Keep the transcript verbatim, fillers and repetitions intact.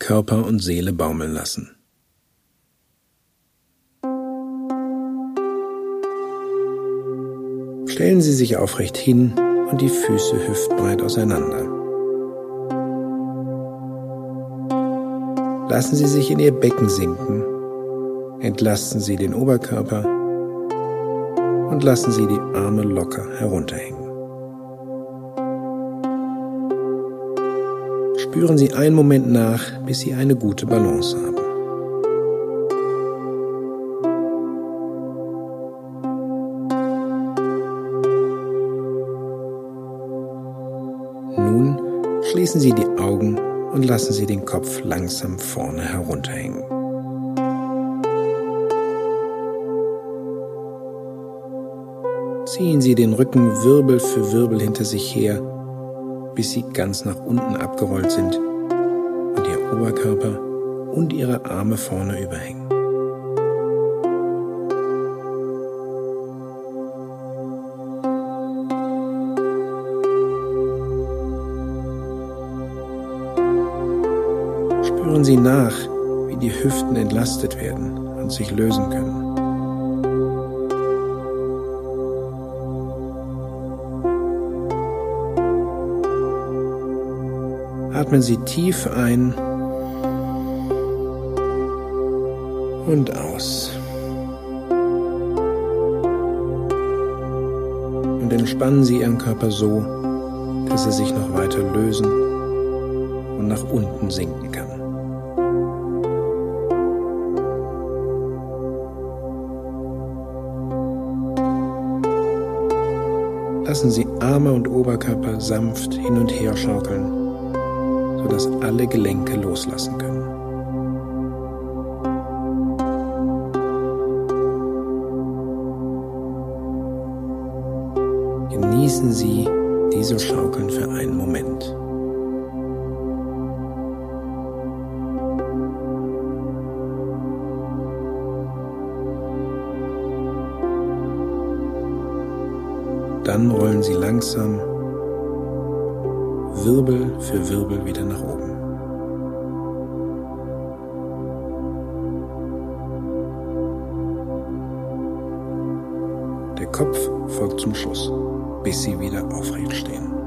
Körper und Seele baumeln lassen. Stellen Sie sich aufrecht hin und die Füße hüftbreit auseinander. Lassen Sie sich in Ihr Becken sinken, entlasten Sie den Oberkörper und lassen Sie die Arme locker herunterhängen. Spüren Sie einen Moment nach, bis Sie eine gute Balance haben. Nun schließen Sie die Augen und lassen Sie den Kopf langsam vorne herunterhängen. Ziehen Sie den Rücken Wirbel für Wirbel hinter sich her, bis Sie ganz nach unten abgerollt sind und Ihr Oberkörper und Ihre Arme vorne überhängen. Spüren Sie nach, wie die Hüften entlastet werden und sich lösen können. Atmen Sie tief ein und aus. Und entspannen Sie Ihren Körper so, dass er sich noch weiter lösen und nach unten sinken kann. Lassen Sie Arme und Oberkörper sanft hin und her schaukeln, sodass alle Gelenke loslassen können. Genießen Sie dieses Schaukeln für einen Moment. Dann rollen Sie langsam Wirbel für Wirbel wieder nach oben. Der Kopf folgt zum Schluss, bis Sie wieder aufrecht stehen.